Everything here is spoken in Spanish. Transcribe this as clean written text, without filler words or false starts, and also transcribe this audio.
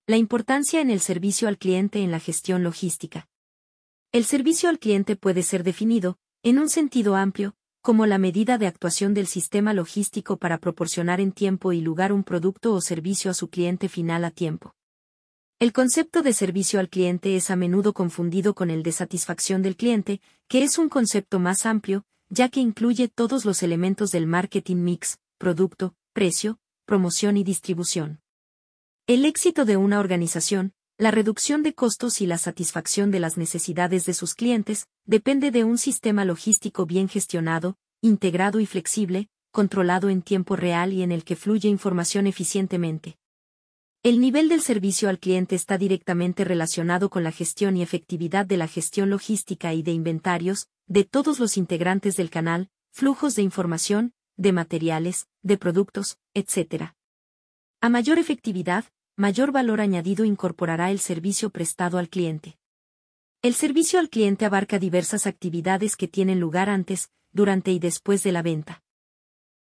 La importancia en el servicio al cliente en la gestión logística. El servicio al cliente puede ser definido, en un sentido amplio, como la medida de actuación del sistema logístico para proporcionar en tiempo y lugar un producto o servicio a su cliente final a tiempo. El concepto de servicio al cliente es a menudo confundido con el de satisfacción del cliente, que es un concepto más amplio, ya que incluye todos los elementos del marketing mix, producto, precio, promoción y distribución. El éxito de una organización, la reducción de costos y la satisfacción de las necesidades de sus clientes, depende de un sistema logístico bien gestionado, integrado y flexible, controlado en tiempo real y en el que fluye información eficientemente. El nivel del servicio al cliente está directamente relacionado con la gestión y efectividad de la gestión logística y de inventarios, de todos los integrantes del canal, flujos de información, de materiales, de productos, etc. A mayor efectividad, mayor valor añadido incorporará el servicio prestado al cliente. El servicio al cliente abarca diversas actividades que tienen lugar antes, durante y después de la venta.